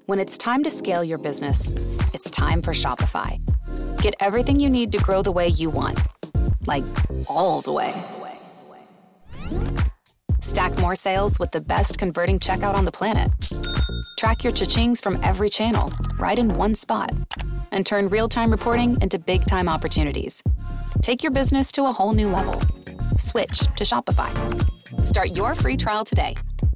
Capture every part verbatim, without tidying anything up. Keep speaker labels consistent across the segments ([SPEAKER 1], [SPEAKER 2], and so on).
[SPEAKER 1] When it's time to scale your business, it's time for Shopify. Get everything you need to grow the way you want. Like, all the way. Stack more sales with the best converting checkout on the planet. Track your cha-chings from every channel, right in one spot. And turn real-time reporting into big-time opportunities. Take your business to a whole new level. Switch to Shopify. Start your free trial today.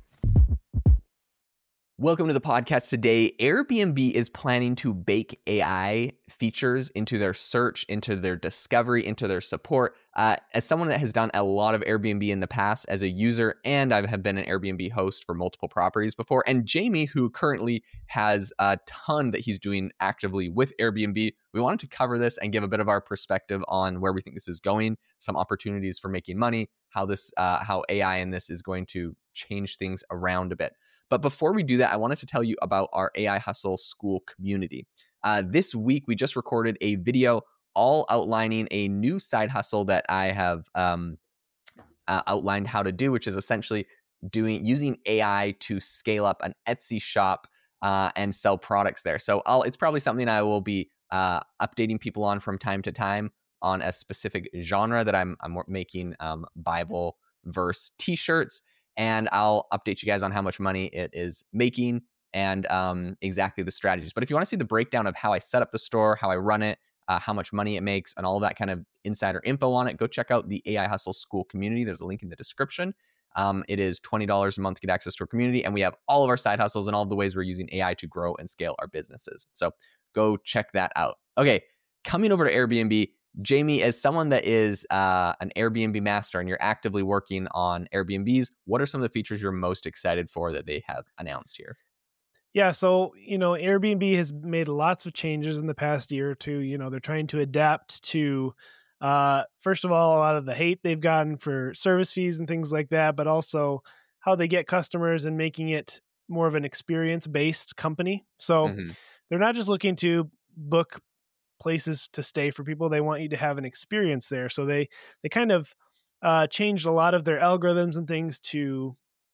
[SPEAKER 2] Welcome to the podcast today. Airbnb is planning to bake A I features into their search, into their discovery, into their support. Uh, as someone that has done a lot of Airbnb in the past as a user, and I have been an Airbnb host for multiple properties before, and Jamie, who currently has a ton that he's doing actively with Airbnb, we wanted to cover this and give a bit of our perspective on where we think this is going, some opportunities for making money, how this, uh, how A I in this is going to change things around a bit. But before we do that, I wanted to tell you about our A I Hustle School community. Uh, this week, we just recorded a video all outlining a new side hustle that I have um, uh, outlined how to do, which is essentially doing using A I to scale up an Etsy shop uh, and sell products there. So I'll, it's probably something I will be uh, updating people on from time to time on a specific genre that I'm, I'm making um, Bible verse t-shirts. And I'll update you guys on how much money it is making and um, exactly the strategies. But if you want to see the breakdown of how I set up the store, how I run it, uh, how much money it makes, and all of that kind of insider info on it, go check out the A I Hustle School community. There's a link in the description. Um, it is twenty dollars a month to get access to our community. And we have all of our side hustles and all of the ways we're using A I to grow and scale our businesses. So go check that out. Okay, coming over to Airbnb. Jamie, as someone that is uh, an Airbnb master and you're actively working on Airbnbs, what are some of the features you're most excited for that they have announced here?
[SPEAKER 3] Yeah, so, you know, Airbnb has made lots of changes in the past year or two. You know, they're trying to adapt to, uh, first of all, a lot of the hate they've gotten for service fees and things like that, but also how they get customers and making it more of an experience-based company. So mm-hmm. they're not just looking to book places to stay for people. They want you to have an experience there. So they, they kind of uh, changed a lot of their algorithms and things to,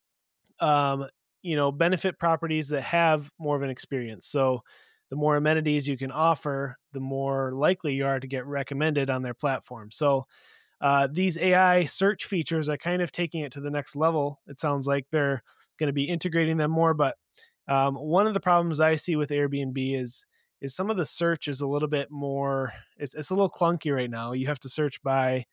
[SPEAKER 3] um, you know, benefit properties that have more of an experience. So the more amenities you can offer, the more likely you are to get recommended on their platform. So uh, these A I search features are kind of taking it to the next level. It sounds like they're going to be integrating them more. But um, one of the problems I see with Airbnb is is some of the search is a little bit more, it's, it's a little clunky right now. You have to search by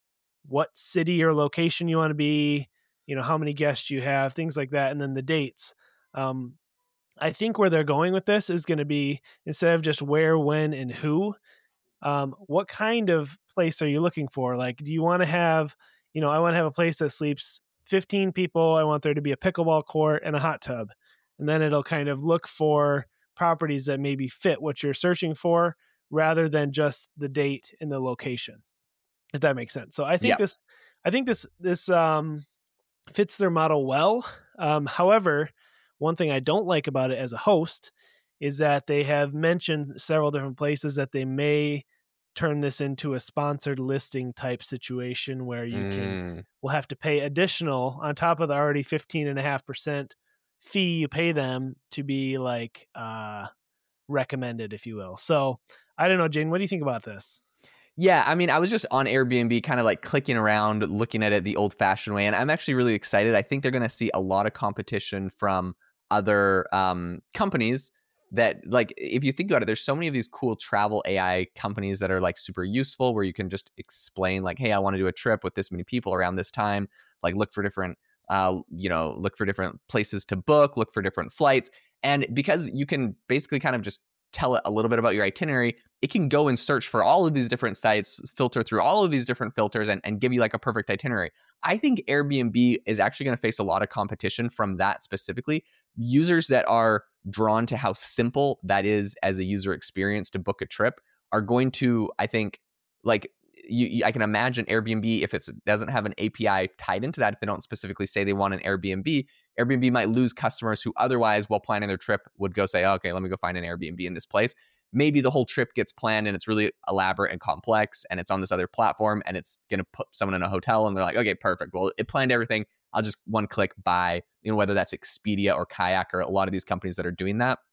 [SPEAKER 3] what city or location you want to be, you know, how many guests you have, things like that, and then the dates. Um, I think where they're going with this is going to be, instead of just where, when, and who, um, what kind of place are you looking for? Like, do you want to have, you know, I want to have a place that sleeps fifteen people. I want there to be a pickleball court and a hot tub. And then it'll kind of look for properties that maybe fit what you're searching for rather than just the date and the location, if that makes sense. So I think yeah. this, I think this, this um, fits their model well. Um, however, one thing I don't like about it as a host is that they have mentioned several different places that they may turn this into a sponsored listing type situation where you mm. can, will have to pay additional on top of the already fifteen and a half percent fee you pay them to be like uh, recommended, if you will. So I don't know, Jane, what do you think about this?
[SPEAKER 2] Yeah, I mean, I was just on Airbnb kind of like clicking around, looking at it the old fashioned way. And I'm actually really excited. I think they're going to see a lot of competition from other um, companies that, like, if you think about it, there's so many of these cool travel A I companies that are like super useful where you can just explain like, hey, I want to do a trip with this many people around this time, like look for different Uh, you know, look for different places to book, look for different flights. And because you can basically kind of just tell it a little bit about your itinerary, it can go and search for all of these different sites, filter through all of these different filters and, and give you like a perfect itinerary. I think Airbnb is actually going to face a lot of competition from that specifically. Users that are drawn to how simple that is as a user experience to book a trip are going to, I think, like, You, you, I can imagine Airbnb, if it doesn't have an A P I tied into that, if they don't specifically say they want an Airbnb, Airbnb might lose customers who otherwise, while planning their trip, would go say, oh, okay, let me go find an Airbnb in this place. Maybe the whole trip gets planned and it's really elaborate and complex and it's on this other platform and it's going to put someone in a hotel and they're like, okay, perfect. Well, it planned everything. I'll just one click buy, you know, whether that's Expedia or Kayak or a lot of these companies that are doing that.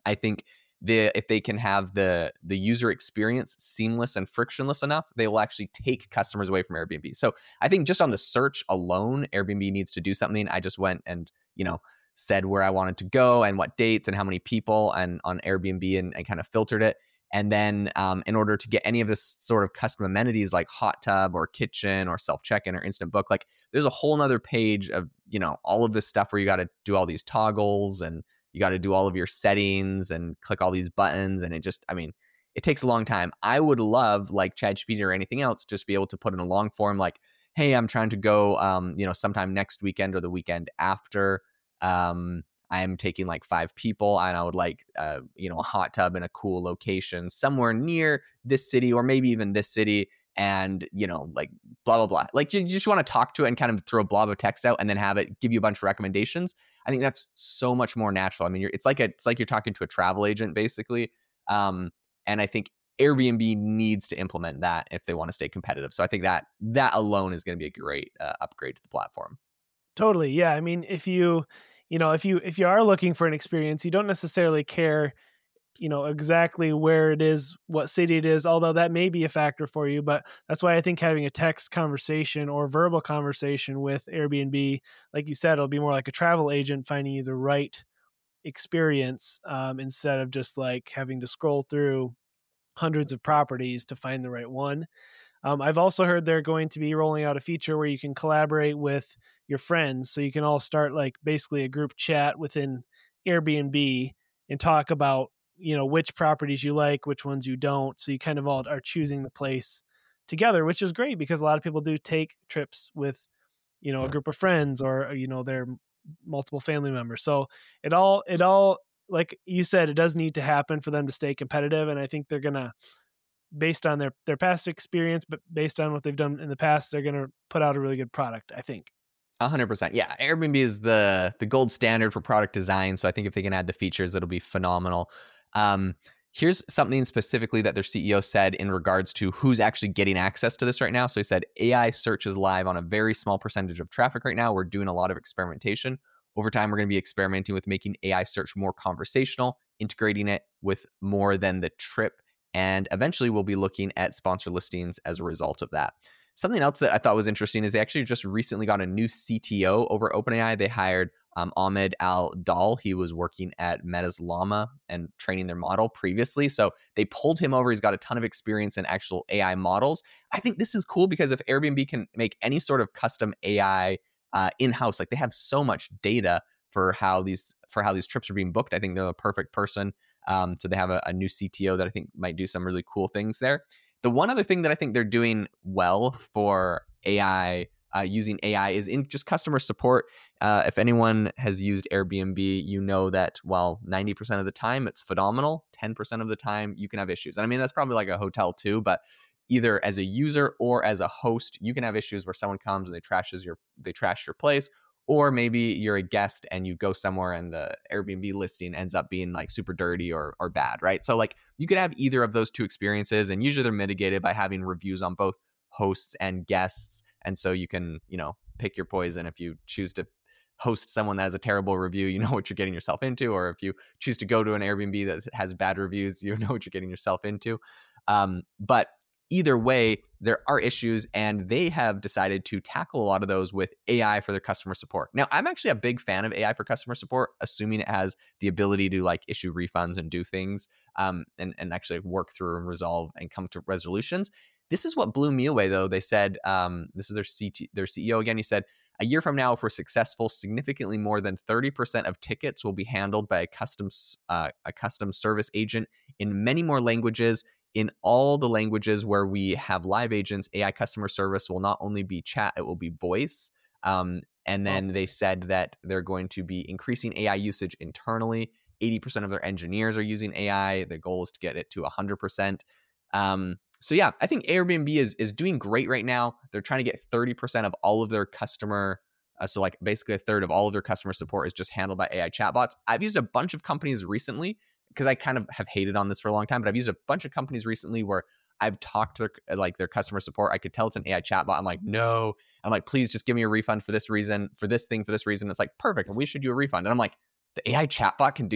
[SPEAKER 2] I think the if they can have the the user experience seamless and frictionless enough, they will actually take customers away from Airbnb. So I think just on the search alone, Airbnb needs to do something. I just went and, you know, said where I wanted to go and what dates and how many people and on Airbnb and, and kind of filtered it. And then um, in order to get any of this sort of custom amenities like hot tub or kitchen or self check-in or instant book, like there's a whole nother page of, you know, all of this stuff where you got to do all these toggles and you got to do all of your settings and click all these buttons. And it just, I mean, it takes a long time. I would love, like ChatGPT or anything else, just be able to put in a long form like, hey, I'm trying to go, um, you know, sometime next weekend or the weekend after. Um, I'm taking like five people and I would like, uh, you know, a hot tub in a cool location somewhere near this city or maybe even this city. And, you know, like blah, blah, blah. Like you, you just want to talk to it and kind of throw a blob of text out and then have it give you a bunch of recommendations. I think that's so much more natural. I mean, you're, it's like a, it's like you're talking to a travel agent basically. Um, and I think Airbnb needs to implement that if they want to stay competitive. So I think that that alone is going to be a great uh, upgrade to the platform.
[SPEAKER 3] Totally. Yeah. I mean, if you, you know, if you, if you are looking for an experience, you don't necessarily care, you know, exactly where it is, what city it is, although that may be a factor for you. But that's why I think having a text conversation or verbal conversation with Airbnb, like you said, it'll be more like a travel agent finding you the right experience um, instead of just like having to scroll through hundreds of properties to find the right one. Um, I've also heard they're going to be rolling out a feature where you can collaborate with your friends. So you can all start like basically a group chat within Airbnb and talk about, you know, which properties you like, which ones you don't. So you kind of all are choosing the place together, which is great because a lot of people do take trips with, you know, a group of friends or, you know, their multiple family members. So it all, it all, like you said, it does need to happen for them to stay competitive. And I think they're going to, based on their, their past experience, but based on what they've done in the past, they're going to put out a really good product, I think.
[SPEAKER 2] A hundred percent. Yeah. Airbnb is the, the gold standard for product design. So I think if they can add the features, it'll be phenomenal. Um, here's something specifically that their C E O said in regards to who's actually getting access to this right now. So he said, A I search is live on a very small percentage of traffic right now. We're doing a lot of experimentation. Over time, we're going to be experimenting with making A I search more conversational, integrating it with more than the trip. And eventually we'll be looking at sponsor listings as a result of that. Something else that I thought was interesting is they actually just recently got a new C T O over OpenAI. They hired um, Ahmed Al-Dal. He was working at Meta's Llama and training their model previously. So they pulled him over. He's got a ton of experience in actual A I models. I think this is cool because if Airbnb can make any sort of custom A I uh, in-house, like they have so much data for how these for how these trips are being booked, I think they're the perfect person. Um, so they have a, a new C T O that I think might do some really cool things there. The one other thing that I think they're doing well for A I, uh, using A I, is in just customer support. Uh, if anyone has used Airbnb, you know that while ninety percent of the time it's phenomenal, ten percent of the time you can have issues. And I mean, that's probably like a hotel too, but either as a user or as a host, you can have issues where someone comes and they trashes your they trash your place. Or maybe you're a guest and you go somewhere and the Airbnb listing ends up being like super dirty or or bad, right? So like you could have either of those two experiences, and usually they're mitigated by having reviews on both hosts and guests. And so you can, you know, pick your poison. If you choose to host someone that has a terrible review, you know what you're getting yourself into. Or if you choose to go to an Airbnb that has bad reviews, you know what you're getting yourself into. Um, but either way, there are issues, and they have decided to tackle a lot of those with A I for their customer support. Now, I'm actually a big fan of A I for customer support, assuming it has the ability to like issue refunds and do things um, and, and actually work through and resolve and come to resolutions. This is what blew me away, though. They said, um, this is their, C T, their C E O again, he said, a year from now, if we're successful, significantly more than thirty percent of tickets will be handled by a custom, uh, a custom service agent in many more languages. In all the languages where we have live agents, A I customer service will not only be chat, it will be voice. Um, and then oh. they said that they're going to be increasing A I usage internally. eighty percent of their engineers are using A I. The goal is to get it to one hundred percent. Um, so yeah, I think Airbnb is is doing great right now. They're trying to get thirty percent of all of their customer, uh, so like basically a third of all of their customer support is just handled by A I chatbots. I've used a bunch of companies recently, because I kind of have hated on this for a long time, but I've used a bunch of companies recently where I've talked to their, like their customer support. I could tell it's an A I chatbot. I'm like, no. I'm like, please just give me a refund for this reason, for this thing, for this reason. It's like, perfect. We should do a refund. And I'm like, the A I chatbot can do that?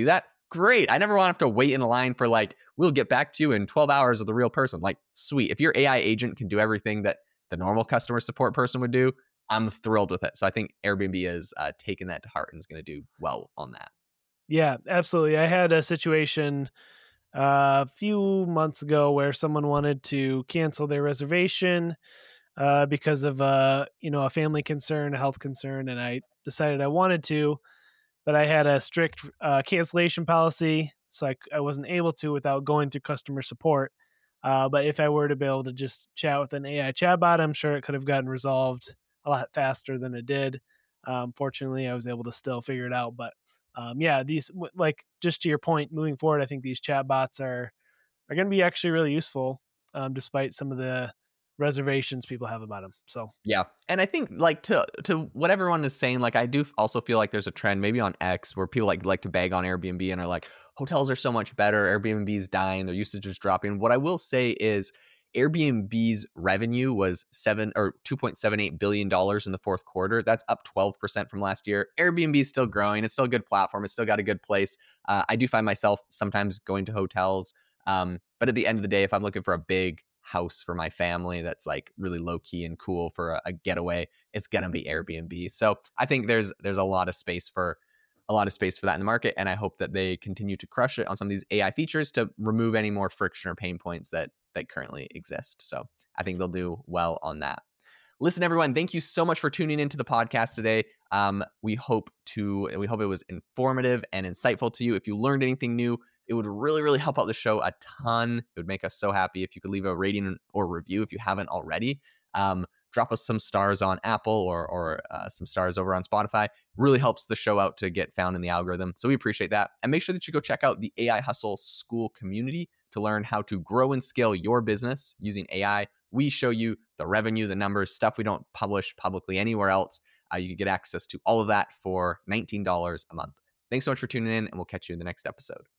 [SPEAKER 2] great. I never want to have to wait in line for like, we'll get back to you in twelve hours with a real person. Like, sweet. If your A I agent can do everything that the normal customer support person would do, I'm thrilled with it. So I think Airbnb is uh, taking that to heart and is going to do well on that.
[SPEAKER 3] Yeah, absolutely. I had a situation uh, a few months ago where someone wanted to cancel their reservation uh, because of uh, you know, a family concern, a health concern, and I decided I wanted to, but I had a strict uh, cancellation policy, so I, I wasn't able to without going through customer support. Uh, but if I were to be able to just chat with an A I chatbot, I'm sure it could have gotten resolved a lot faster than it did. Um, fortunately, I was able to still figure it out. But um, yeah, these, like, just to your point, moving forward, I think these chatbots are are going to be actually really useful, um, despite some of the reservations people have about them. So
[SPEAKER 2] yeah, and I think like to to what everyone is saying, like I do also feel like there's a trend maybe on X where people like like to bag on Airbnb and are like, hotels are so much better, Airbnb's dying, their usage is dropping. What I will say is Airbnb's revenue was seven or two point seven eight billion dollars in the fourth quarter. That's up twelve percent from last year. Airbnb is still growing. It's still a good platform. It's still got a good place. Uh, I do find myself sometimes going to hotels. Um, but at the end of the day, if I'm looking for a big house for my family that's like really low key and cool for a, a getaway, it's gonna be Airbnb. So I think there's there's a lot of space for a lot of space for that in the market, and I hope that they continue to crush it on some of these A I features to remove any more friction or pain points that that currently exist. So I think they'll do well on that. Listen, everyone, thank you so much for tuning into the podcast today. Um, we hope to we hope it was informative and insightful to you. If you learned anything new, it would really, really help out the show a ton. It would make us so happy if you could leave a rating or review if you haven't already. Um, drop us some stars on Apple or or uh, some stars over on Spotify. Really helps the show out to get found in the algorithm. So we appreciate that. And make sure that you go check out the A I Hustle School community to learn how to grow and scale your business using A I. We show you the revenue, the numbers, stuff we don't publish publicly anywhere else. Uh, you can get access to all of that for nineteen dollars a month. Thanks so much for tuning in, and we'll catch you in the next episode.